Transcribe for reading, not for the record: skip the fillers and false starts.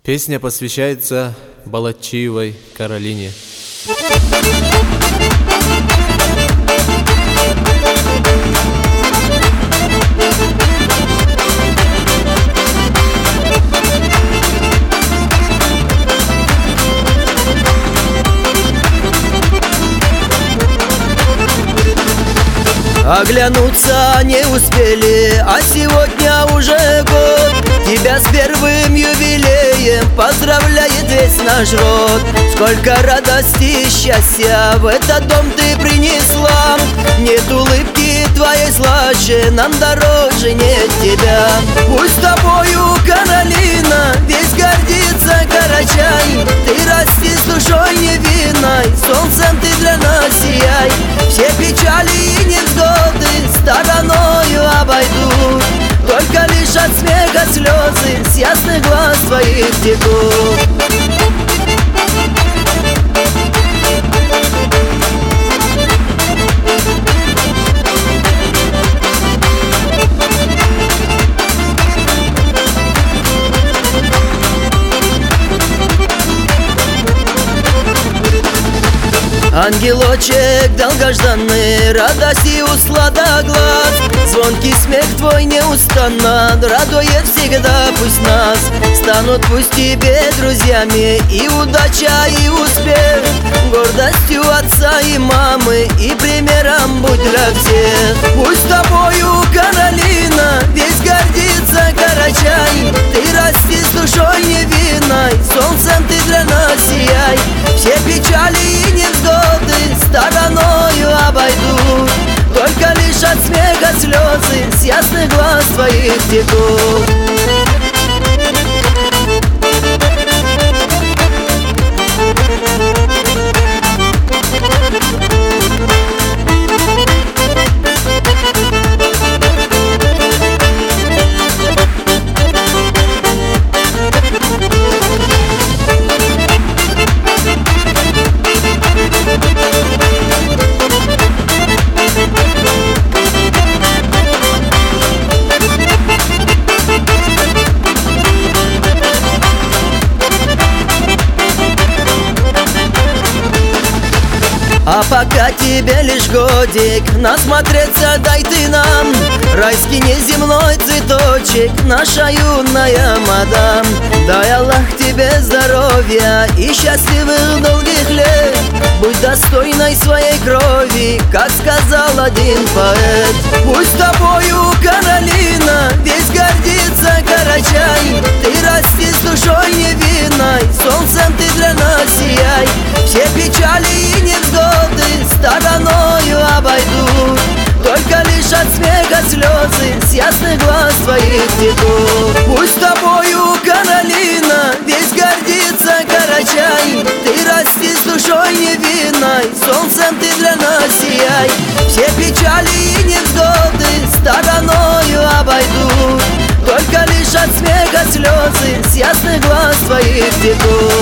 Песня посвящается Балачиевой Каролине. Оглянуться не успели, а сегодня уже год. Тебя с первым юбилеем поздравляет весь наш род. Сколько радости и счастья в этот дом ты принесла. Нет улыбки твоей слаще, нам дороже нет тебя. Пусть тобою, Каролина, весь гордится Карачай. Ты расти с душой невинной, солнцем ты для нас сияй. Все печали и невзгоды стороною обойдут, только лишь от смеха слезы с ясных глаз твоих текут. Ангелочек долгожданный, радости услада глаз. Звонкий смех твой неустанно радует всегда. Пусть нас станут пусть тебе друзьями и удача, и успех, гордостью отца и мамы, и примером будь для всех. Пусть тобою, Каролина, весь гордится Карачай. Ты расти с душой невинной, солнцем ты для нас сияй. Все печали и невзгоды стороною обойдут, только лишь от смеха слезы с ясных глаз твоих текут. А пока тебе лишь годик, насмотреться дай ты нам. Райский неземной цветочек, наша юная мадам. Дай Аллах тебе здоровья и счастливых долгих лет. Будь достойной своей крови, как сказал один поэт. Пусть тобою, Каролина, весь гордится Карачай. Ты расти с душой невинной, солнцем ты для нас сияй. Все печали и невзгоды стороною обойдут, только лишь от смеха слезы с ясных глаз твоих текут. Пусть тобою, Каролина, весь гордится Карачай. Ты расти с душой невинной, солнцем ты для нас сияй. Все печали и невзгоды стороною обойдут, только лишь от смеха слезы с ясных глаз твоих текут.